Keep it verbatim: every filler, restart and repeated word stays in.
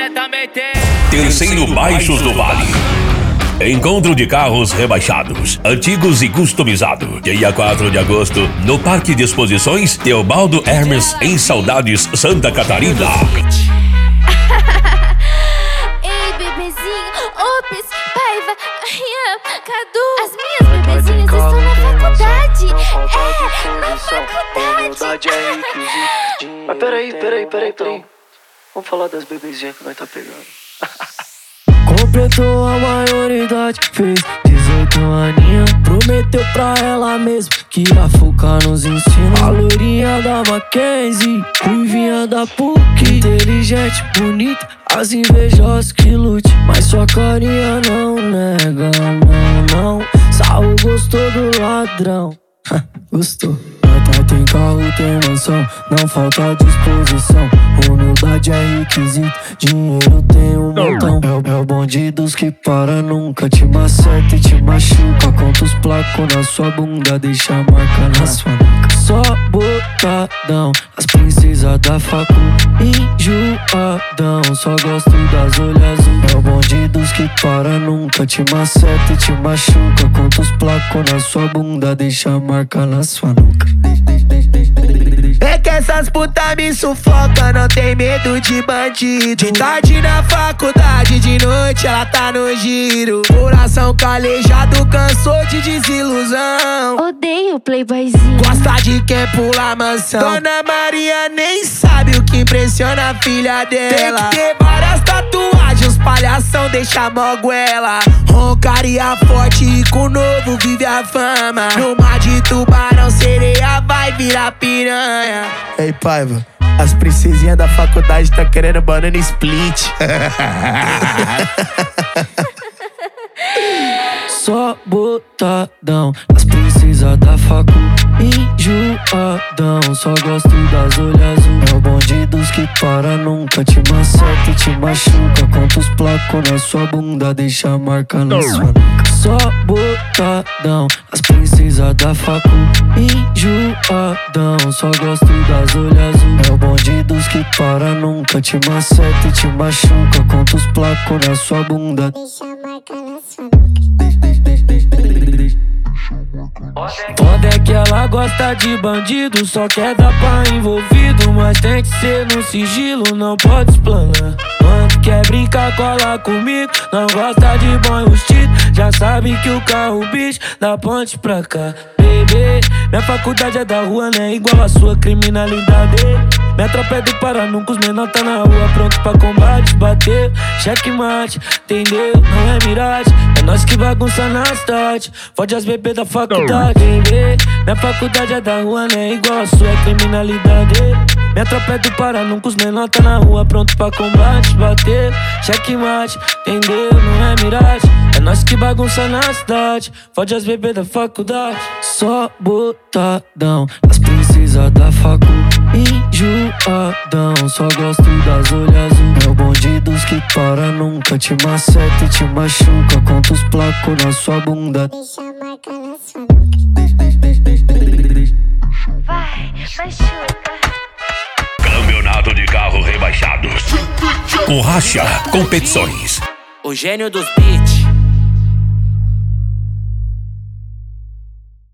Cê também tem. Terceiro Baixos do Vale. Encontro de carros rebaixados, antigos e customizados. Dia quatro de agosto, no Parque de Exposições Teobaldo Hermes, em Saudades, Santa Catarina. Ei, bebezinho, Ops, Paiva, Rian, Cadu. As minhas bebezinhas estão na faculdade. É, na faculdade. Mas peraí, peraí, peraí, peraí. Vamos falar das bebezinhas que nós tá pegando. Completou a maioridade, fez dezoito aninhos. Prometeu pra ela mesmo que ia focar nos ensinos. A loirinha da Mackenzie, ruivinha da P U C, inteligente, bonita, as invejosas que lute. Mas sua carinha não nega, não, não. Saul gostou do ladrão. Gostou. Nota tem carro, tem mansão, não falta disposição. Humildade é requisito, dinheiro tem um montão. É, é o bonde dos que para, nunca te maceta e te machuca. Conta os placos na sua bunda, deixa a marca na sua nuca. Só botadão, as princesas da facu, enjoadão. Só gosto das olhas azul. É o bonde dos que para, nunca te maceta e te machuca. Conta os placos na sua bunda, deixa a marca na sua nuca. É que essas putas me sufoca, não tem medo de bandido. De tarde na faculdade, de noite ela tá no giro. Coração calejado, cansou de desilusão. Odeio playboyzinho. Gosta de quem pula mansão. Dona Maria nem sabe o que impressiona a filha dela. Tem que ter várias tatuagens, palhação deixa moguela. Roncaria forte e com novo vive a fama. No mar de tubarão, sereia vai virar piranha. Ei, Paiva, as princesinhas da faculdade tá querendo banana split. Só botadão, as princesas da facu, enjoadão. Só gosto das olhas azul. É o bonde dos que para, nunca te maceta e te machuca. Conta os placos na sua bunda, deixa a marca na sua nuca. Só botadão, as princesas da facu, enjoadão. Só gosto das olhas azul. É o bonde dos que para, nunca te maceta e te machuca. Conta os placos na sua bunda, Deixa a marca na sua nuca. Foda é que ela gosta de bandido, só quer dar pra envolvido. Mas tem que ser no sigilo, não pode explanar. Quando quer brincar, cola comigo, não gosta de bom enrustido. Já sabe que o carro bicho da ponte pra cá. Bebê, minha faculdade é da rua, né? Igual a sua criminalidade. Minha tropa é do Pará, nunca os menor tá na rua, pronto pra combate. Bateu, checkmate, entendeu? Não é miragem, é nós que bagunça na cidade. Fode as bebês da faculdade. Bebê, minha faculdade é da rua, né? Igual a sua criminalidade. Minha tropa é do Pará, nunca os menor tá na rua, pronto pra combate. Bateu, checkmate, entendeu? Não é miragem, é nós que bagunça na cidade. Fode as bebês da faculdade. Só botadão, as princesas da facu, enjoadão. Só gosto das olhas azul. É o bonde dos que para, nunca te maceta e te machuca. Conta os placos na sua bunda, Deixa a marca na sua nuca. Vai, machuca. Campeonato de Carro Rebaixados. Com Racha Competições. O gênio dos beats.